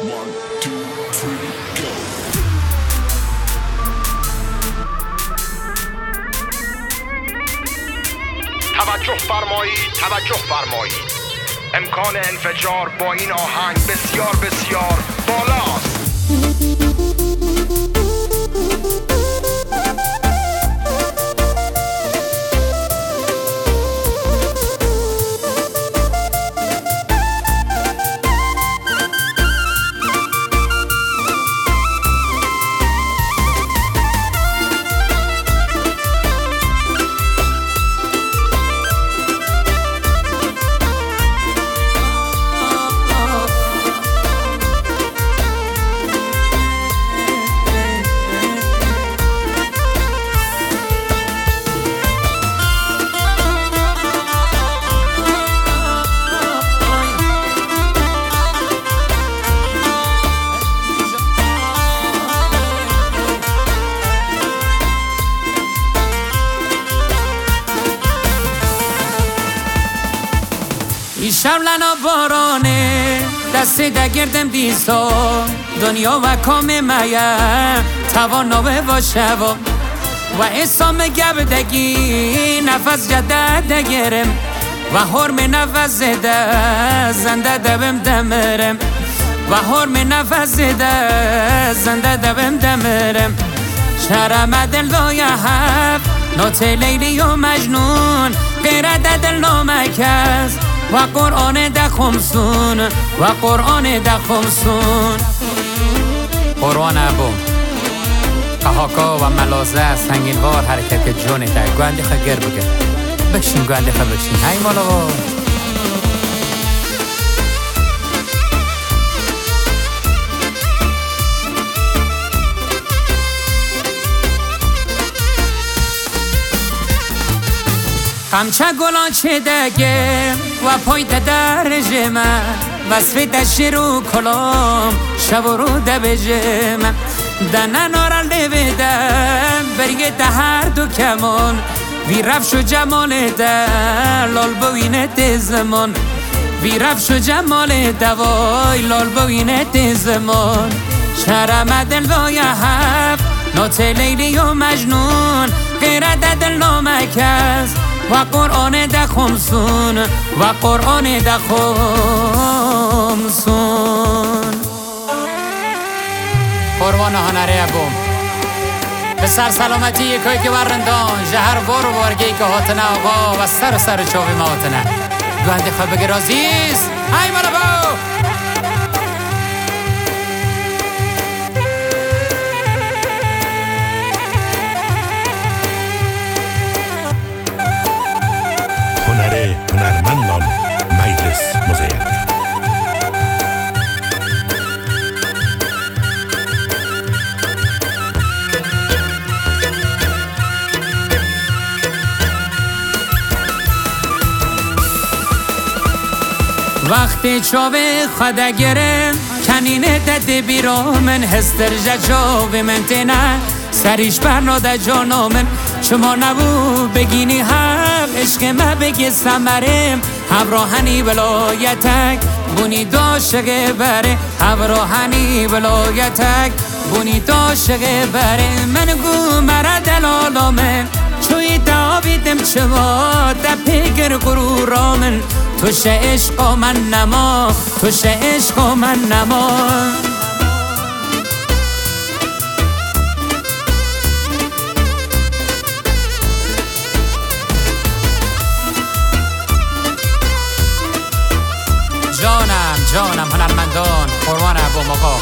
توجه فرمایید، توجه فرمایید. امکان انفجار با این آهنگ بسیار بسیار بالاست. شب لنا بارانه دست دگردم دیسا دنیا و کام میم توانا و شوا و اسام گبدگی نفس جده دگرم و حرم نفس زده زنده دبم دمرم و حرم نفس زده زنده دبم دمرم شرم دل دای حب نوت لیلی و مجنون غیر دل نامکس و قرآن ده خمسون و قرآن ده خمسون قرآن ابو قهاکا و ملازه سنگینوار حرکت جون ده گوندی خگر بگه بکشین گوندی خگر بکشین های مالا با قمچه گلان چه دگه و پای در جمع وصف دشت رو کلام شب رو دبجمع دنه نارل نویدم برگه ده هر دو کمان وی رفش و جمال ده لال بوینت زمان وی رفش و جمال دوای لال بوینت زمان شرم دل وای حب نوت لیلی و مجنون غیر دل نامکس و قرآن ده خمسون و قرآن ده خمسون قربان هنره ابوم به سر سلامتی یکایی که ورندان جهر بار و بارگی که هاتنه آقا و سر چاوی ماتنه گوهنده خواه بگیر عزیز های مالا با هنرمندان مجلس مزین وقتی چاوه خدا گرم کنینه دده بیرامن هستر جاوه من تنه سریش برناده جانامن شما نبو بگینی هم عشق ما بگی سمرم همراهنی ولایتک بونی داشقه بره همراهنی ولایتک بونی داشقه بره من گو مرا دلالامن چوی داویدم چوا دپیگر غرورامن توش عشق من نما توش عشق من نما جانم هنرمندان قربان ابو مقام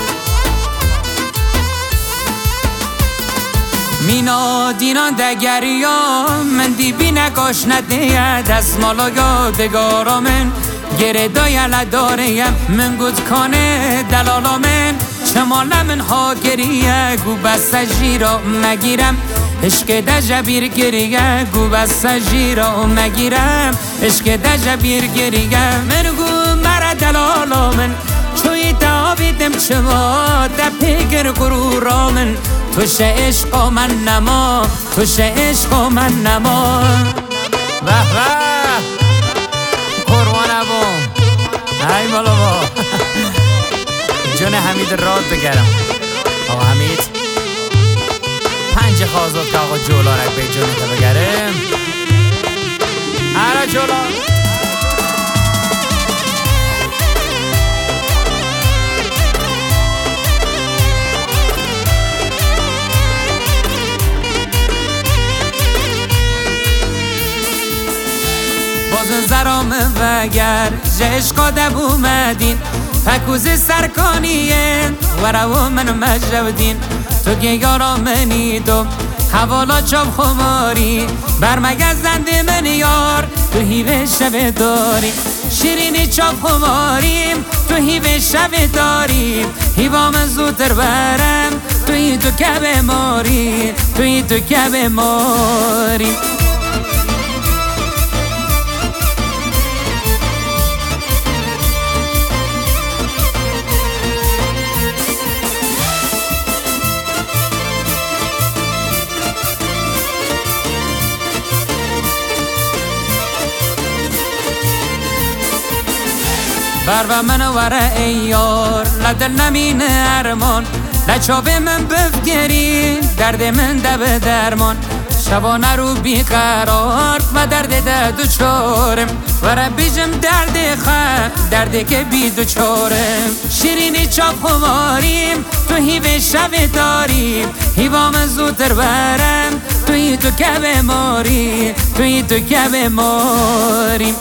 مینا دینان دگریا من دیبی نکاش نده دست مالا یادگارا من گره دایل داریم من گود کانه دلالا من چمالا من ها گریه گو بست جیرا مگیرم عشق دجبیر گریه گو بست جیرا مگیرم عشق دجبیر گریه من گو مرا دلالا من چوی داویدم چما دپیگر غرورا من توش عشق من نما توش عشق من نما به به قربان ابوم ای بالا با جون حمید راد بگرم. آقا حمید 5 خازد که آقا جولارک به جونت بگرم. آره جولار باز زرام وگر جشقا دب اومدین پکوز سرکانیه ورو من مجودین تو گیارا منی دو حوالا چاب خماری برمگزنده من یار تو هیوه شب داریم شیرینی چاب خماریم تو هیوه شب داریم هیوا من زودتر برم توی تو کب ماری توی تو کب ماری بر و من وره ای یار لدل نمین ارمان لچاب من بفگری درد من دب درمان شبانه رو بیقرار و درد ده دو چارم وره بیجم درد درد که بی دو چارم شیرینی چاپ خماریم تو هیوه شب داریم هیوا من زودتر برم توی تو کب ماری توی تو کب ماریم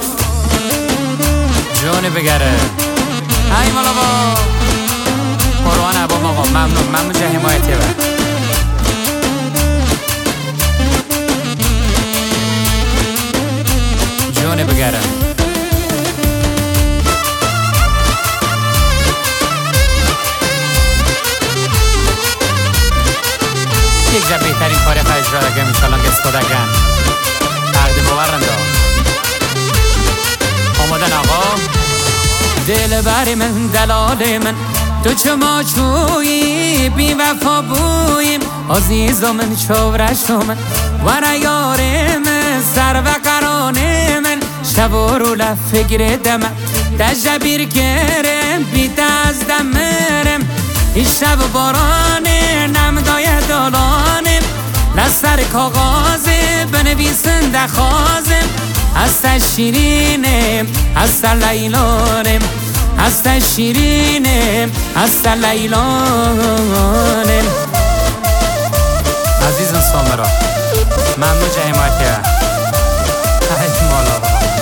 جونه بگره ای مالا با قرآن عبام آقا ممنون جه حمایتی بر جونه بگره یک جا بهترین کاری اجرا دگم انشالله گست دگم تقدیم بورنده آمادن آقا دل بر من دلال من تو چما چویی بی وفا بویم عزیز من چورش من ور یار من سر و قران من شب و رو لفکر دمم دجبیر گرم بی دست دمرم این شب باران نمدای دالانم لسر کاغازه بنویسن دخوازم هست شیرینم هست لیلانم هست شیرینم هست لیلانم عزیزم سامرا ممنون جه حمایتی ای مالا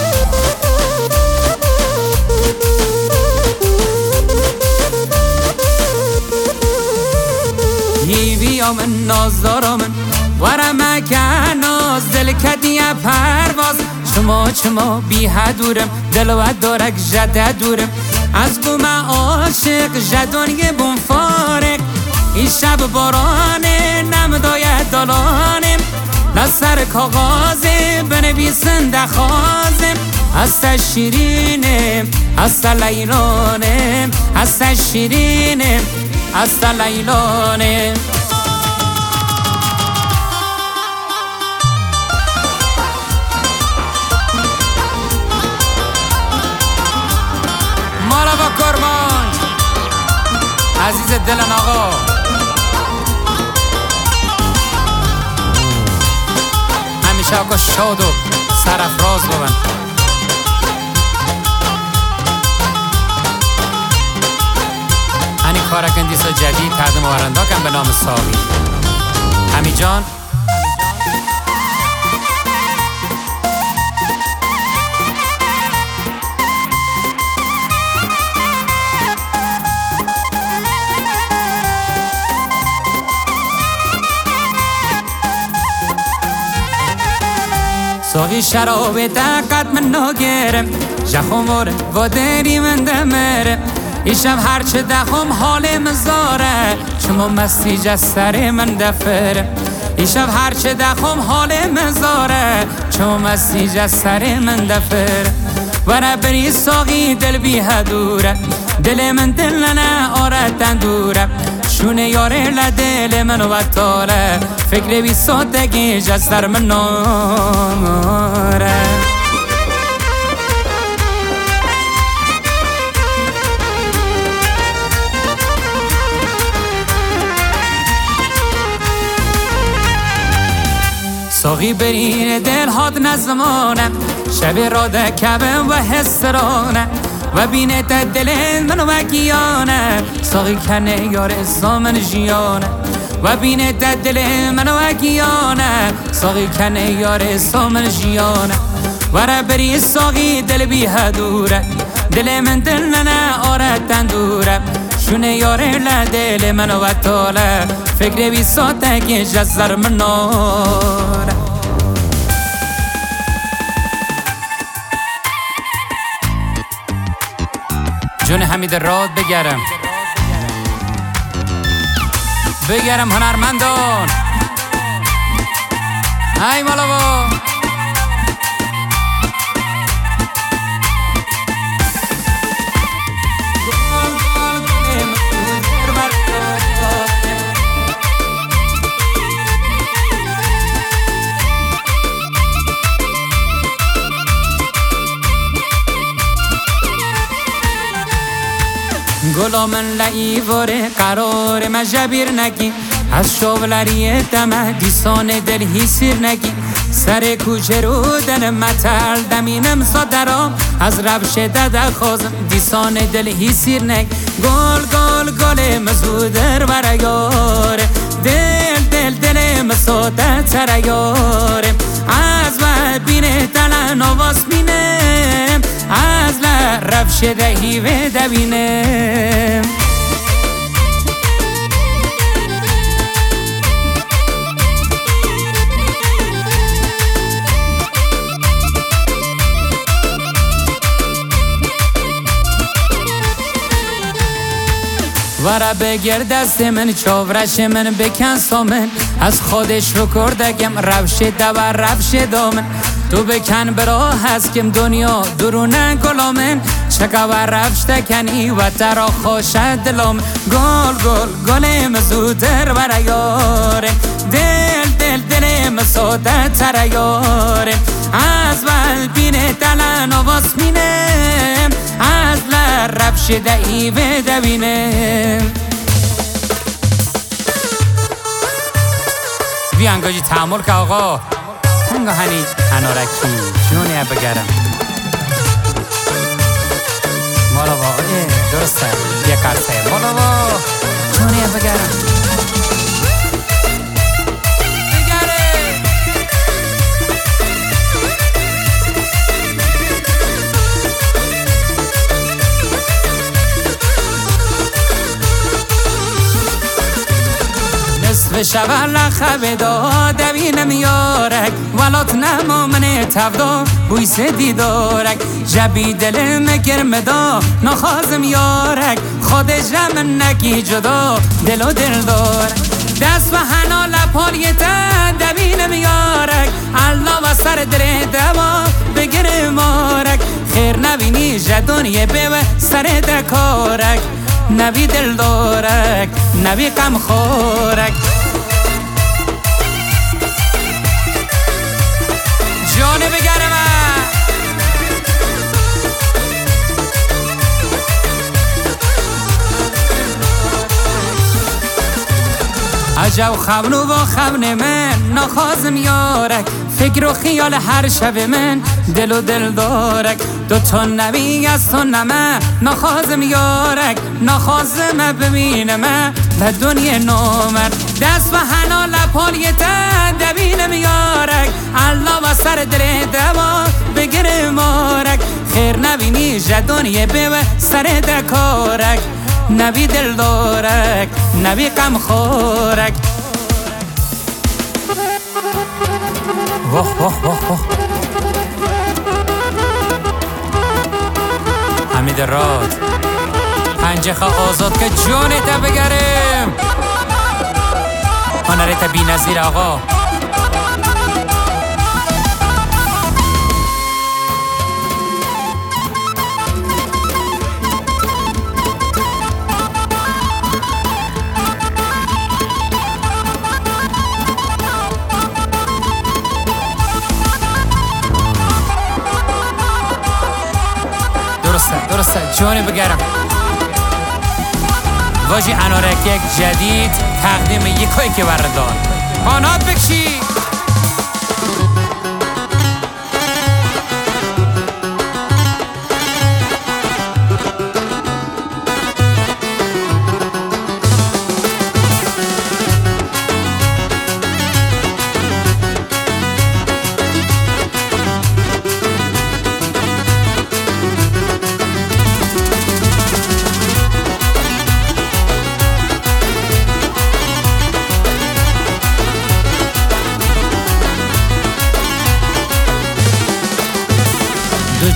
هیوی آمن نازدارامن ورمکه ناز دل کدیه پرواز چما بی حدورم دلوت دارک جده دورم از بوم عاشق جدانیه بوم فارق این شب بارانه نمدای دالانم لسر کاغازه بنویسن دخوازم هست شیرینم هست لیلانم هست شیرینم هست لیلانم کرمان عزیز دلن آقا همیشه آقا شاد و سرافراز ببن هنی کارکندیسا جدید تقدیم آورنده کن به نام ساقی همی جان ساقی شراب دقت من نگرم جخماره و دری من دمرم این شب هرچه دخم حال مزاره چما مستی جسر من دفرم این شب هرچه دخم حال مزاره چما مستی جسر من دفرم ورا بری ساقی دل بی هدوره دل من دل نه آرتن دوره شونه یاره لدل من و تاله فکر بی سادگی جستر من ناره ساقی برین دل هات نزمانه شب را دکبه و حسرانه و بینه دل من و گیانه ساقی کنه یار سامن جیانه و بینه دل من و گیانه ساقی کنه یار سامن جیانه ورا بری ساقی دل بی هدوره دل من دل نه آره تندوره شونه یاره لدل من و طاله فکر بی ساته که جزر مناره جون حمید راد بگرم هنرمندان ای مالا گلا من لعیواره قرار مجبیر نگی از شوولری دمه دیسان دل هی سیر نگی سر کوچه رو دن متل دمینم صدرام از روش دده خوزم دیسان دل هی سیر نگی گل مزودر برایاره دل مساده ترایاره از و بینه دل نواز بینه از لرف شده هیوه دبینه ورا بگیر دست من چاورش من بکن سامن از خودش رو کردگم روش دو روش دامن تو بکن برا هست کم دنیا درونه گلامن چکا و روش تکنی و ترا خوش دلام گل مزودر برایاره دل مساده ترایاره از ول بینه دل نواز مینه از لرب شده ایوه دوینه بیانگاجی تعامل که آقا هنگا هنی انارکی جونه بگرم مالا با درسته یک قرصه مالا با جونه بگرم نصف شب لخب داد دوینم یارک ولات نما من تفدا بویس دیدارک جبی دل مگرم دا نخوازم یارک خود جمع نکی جدا دل و دل دارک دست و حنا لپالی تا دوینم یارک الله و سر در دوا بگیر مارک خیر نبینی جدونی بیو سر دکارک نبی دل دارک نبی قم خورک جانه بگرم عجب خبنو و خبن من نخوازم یارک فکر و خیال هر شب من دل و دل دارک دو تا نبی از تو نمه نخوازم یارک نخوازم ببینم به دنیا نومر دست و حنا لپالی تا دبینم یارک الله و سر دل دوا بگیر مارک خیر نبینی جدونی بیو سر دکارک نبی دل دارک نبی قم خورک واه حمید راد پنجخه آزاد که جانت بگرم هنرت بی نظیر آقا درسته جانه بگرم واجی انارک یک جدید تقدیم یکایی که بردار قانات بکشی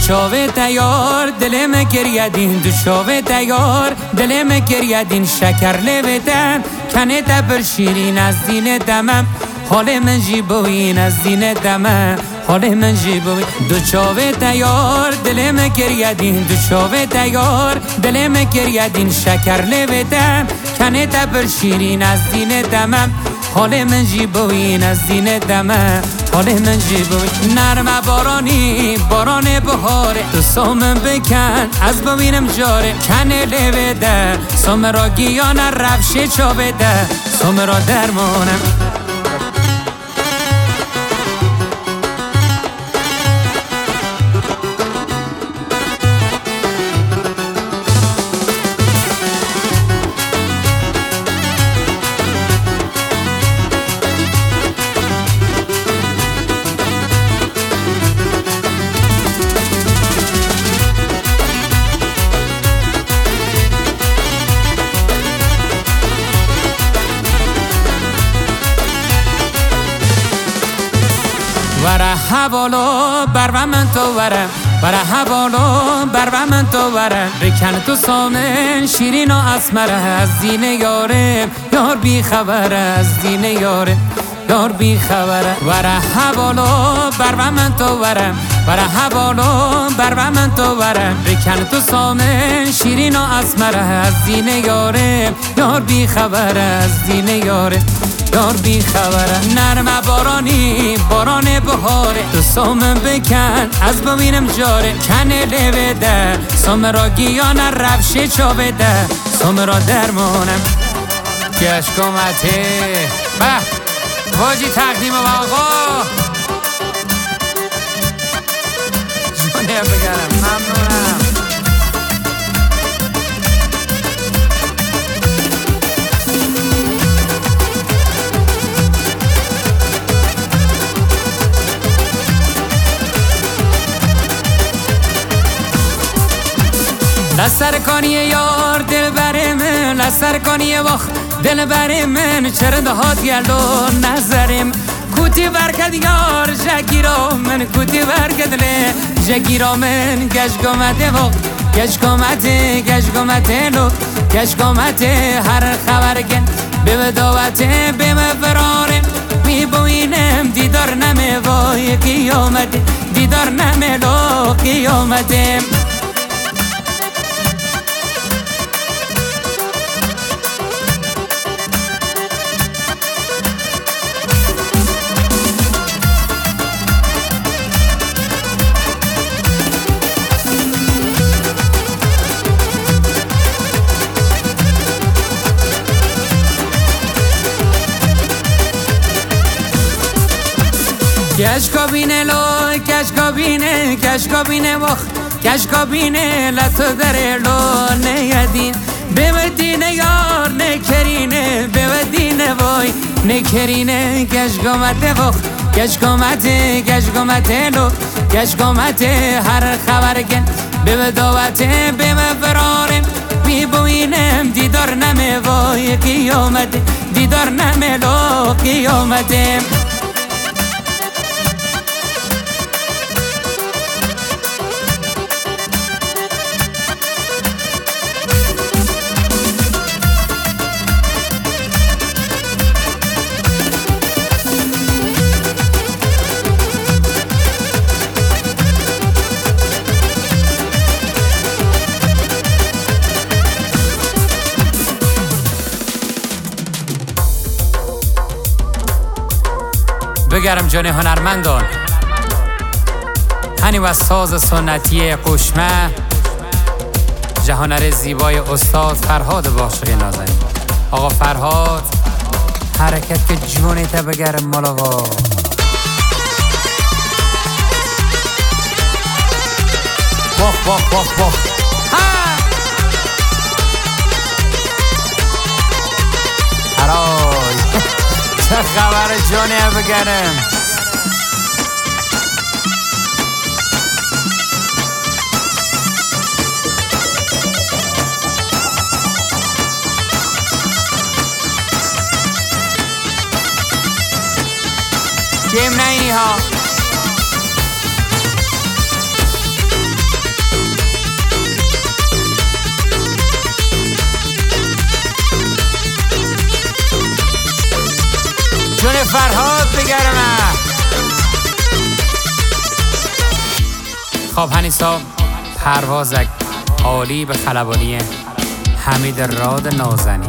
چاوه تیار دلم گریدین دو چاوه تیار دلم گریدین شکر لبتم کنه تبر شیرین از دین دمم حال من جیبوین از دین دمم حال من جیبوین دو چاوه تیار دلم گریدین دو چاوه تیار دلم گریدین شکر لبتم کنه تبر شیرین از دین دمم حال من جیبوین از دین دمم حال من جیبوین نرم بارانی باران بهاره تو سومن بکن از ببینم جاره کنه لبده سوم را گیان رفشه چا بده سوم را درمانم وره حوالو بر من تو وره حوالو بر من تو بکن تو سامن شیرین و اسمر از دین یاره یار بی خبر از دین یاره یار بی خبره وره حوالو بر من تو وره حوالو بر من تو بکن تو سامن شیرین و اسمر از دین یاره یار بی خبر از دین یاره یار بی خبره نرم بارانی باران بهاره تو سومن بکن از ببینم جاره کنه لبده سوم را گیان رفشه چا بده سوم را درمانم گشکومته به واجی تقدیم و آقا جونه بگرم ممنونم لسر کنی یار دل بر من لسر کنی وقت دل بر من چرا دهات گلو نظرم کوتی برکد یار جگیرا من کوتی برکد له جگیرا من گشگامته وقت گشگامته لو گشگامته هر خبر کن به بداوته به مفراره می بوینم دیدار نمه وای قیامت دیدار نمه لو قیامته کشکابینه لو کشکابینه وقت کشکابینه لطو در لو نیدین بودینه یار نکرینه بودینه وای نکرینه کشکامته وقت کشکامته لو کشکامته هر خبر کن به دعوته به مفرارم میبوینم دیدار نمه وای قیامت دیدار نمه لو قیامته بگرم جان هنرمندان هنی و ساز سنتی قشمه جهانر زیبای استاد فرهاد باشقی نازنین آقا فرهاد حرکت که جونیت بگرم مالاوا بخ هرای چه خبر جانه بگرم کم نهی ها فرهاد بگرمه. خب هنیسا پروازک عالی به خلبانی حمید راد نازنی.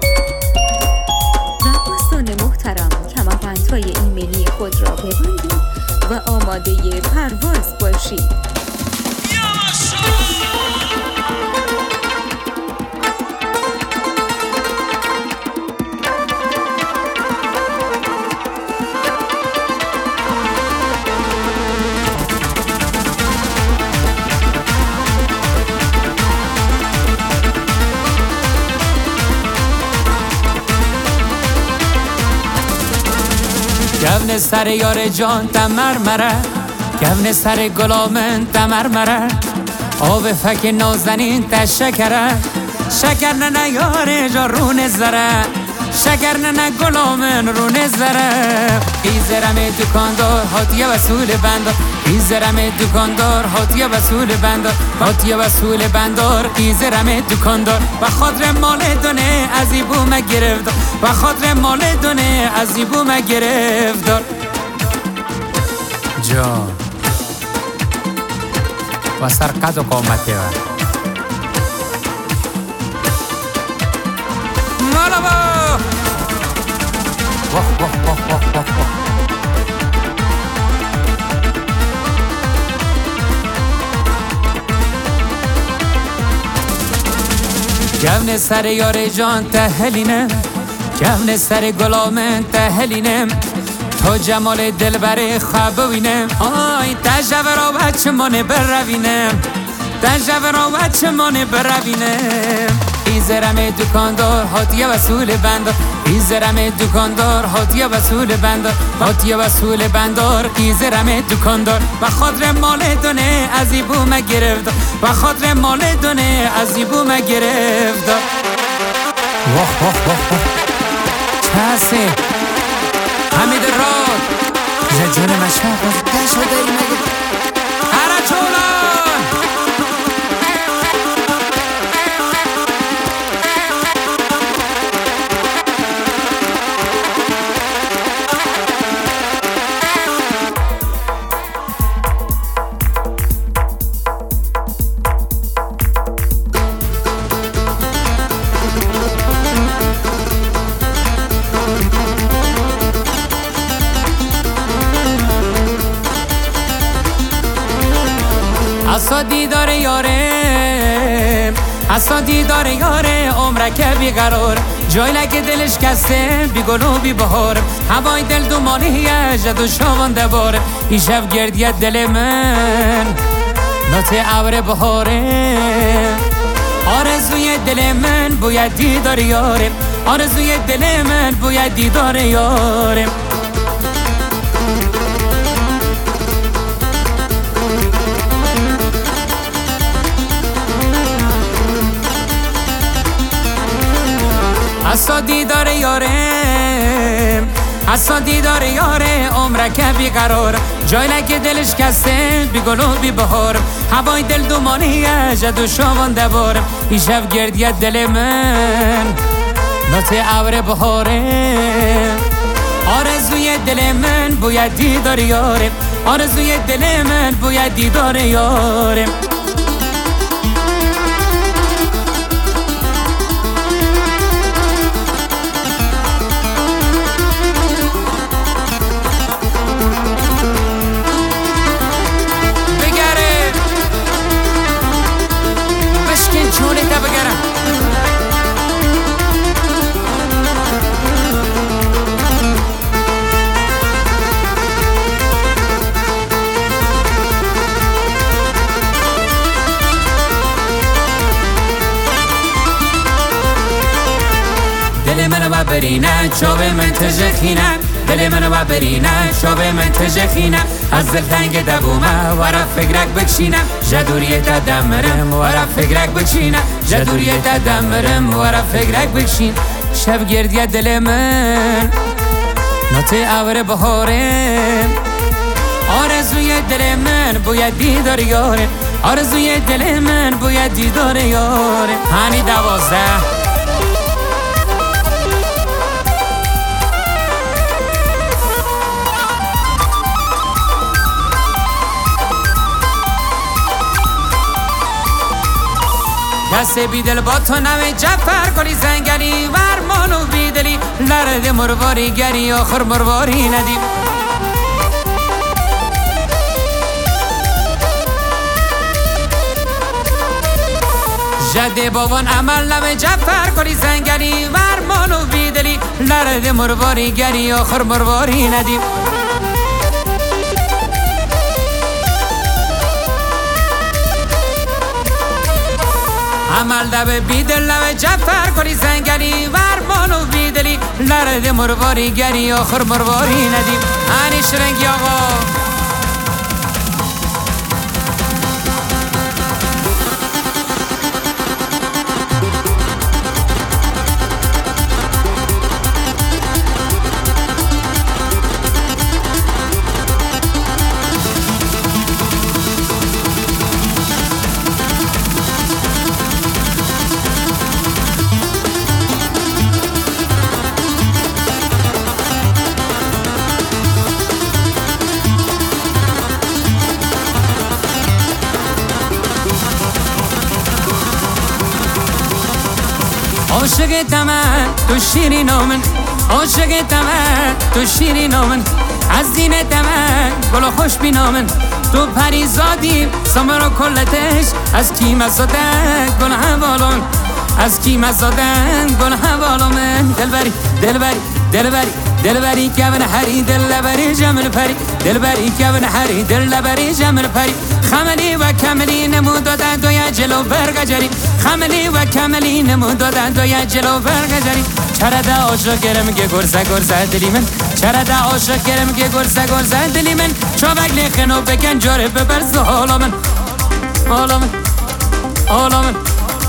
رقاصان محترم کمربندهای ایمنی خود را ببندید و آماده پرواز باشید. گون سر یار جان تمرمره، گون سر گلامن تمرمره، آب فک نازنین تشکره، شکر نه یار جان رون زره، شکر نه گلامن رون زره. ایزرم دکاندار هاتیه وصول بندار، ایزرم دکاندار هاتیه وصول بندار، هاتیه وصول بندار. ایزرم دکاندار و خاطر مال دونه ازی بوم گرفتار، و خاطر مال دونه ازی بوم گرفتار. جان و سرقد و قامته و مالا با واه واه واه واه واه واه. گون سر یار جان تهلینم، گون سر گلامن تهلینم، تو جمال دلبر خواب ببینم. آی تجور بچه منه بروینم، تجور بچه منه بروینم. ایزرم دکاندار هاتیه وصول بندار، ایزرم دکاندار هاتیه وصول بندار، هاتیه وصول بندار. ایزرم دکاندار و خاطر مال دونه ازی بوم گرفتار، و خاطر مال دونه ازی بوم گرفتار. واه واه واه واه چسه حمید راد جون مشهد از شده ای مگه هر چولان. اسا دیدار یاره، اسا دیدار یاره، عمرک بیقرار، جای لگه دلش کسته بی گل و بی بهار. هوای دل دومانیه جد و شوانده بار، این شب گردید دل من نوت ابر بهاره. آرزوی دل من باید دیدار یاره، آرزوی دل من باید دیدار یاره. اسا دیدار یاره، اسا دیدار یاره، عمرک بیقرار، جای لگه دلش کسته بی گل و بی بهار. هوای دل دومانیه جد و شوانده بار، این شب گردید دل من نوت ابر بهاره. آرزوی دل من باید دیدار یاره، آرزوی دل من باید دیدار یاره. چونه تا بگرم دل منو برینه چوب من تجخینه، دل منو برینه چوب من تجخینه. از دل تنگ دبومه ورا فکرک بکشینه، جدوریه تا دمرم ورا فکرک بکشینه، جدوریه تا دمرم ورا فکرک بکشین. شب گردیه دل من نوت ابر بهاره، آرزوی دل من باید دیدار یاره، آرزوی دل من باید دیدار یاره. هنی 12 دست بیدل با تو نوه جفر کلی زنگلی ورمانو بیدلی لرد مرواری گری آخر مرواری ندیم جده بابان عمل نوه جفر کلی زنگلی ورمانو بیدلی لرد مرواری گری آخر مرواری ندیم عمل دبه بیدل نوه جفر کلی زنگلی ورمانو بیدلی لرد مرواری گری آخر مرواری ندیم آنی شرنگی آقا عاشقتم تو شیرین من عاشقتم تو شیرین من از دینتم گل خوش بینامن تو پریزادی سمر و کلتش از کی مزادن گل حوالون از کی مزادن گل حوالون دلبری دلبری دلبری دلبری که من هری دلبری جمل پری دلبری که من هری دلبری جمل پری خملی و کملی نمود دادن دویا جلو برگجری خملی و کملی نمود دادن دویا جلو برگجری چرا دا عاشق گرم که گرزه گرزه دلی من چرا دا عاشق گرم که گرزه گرزه دلی من چوبک لیخنو بکن جاره ببرز حالا من حالا من حالا من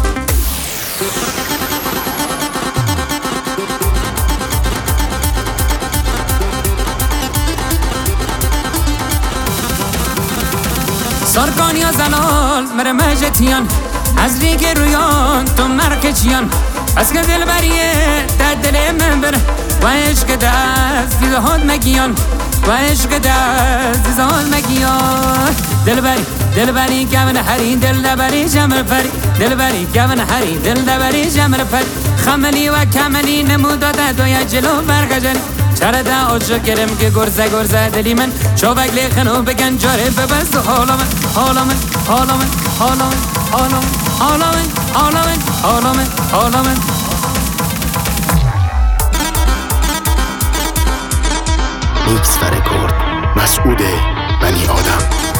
سرکان یا زلال مر مجتیان از ریگ رویان تو مرکچیان از که دل بریه در دل من بره و عشق دست دیزهاد مگیان و عشق دست دیزهاد مگیان دل بری که من هری دل بری جمر پری دل بری که من هری دل بری جمر پری خملی و کملی نمود داده دویا جلو برگجری چرا دا عاشق گرم که گرزه گرزه دلی من چوبک لیخنو بگن جاره ببرز حالا من حالا من حالا من حالا من حالا من حالا من حالا من حالا من حالا من میکس و رکورد مسعود بنی آدم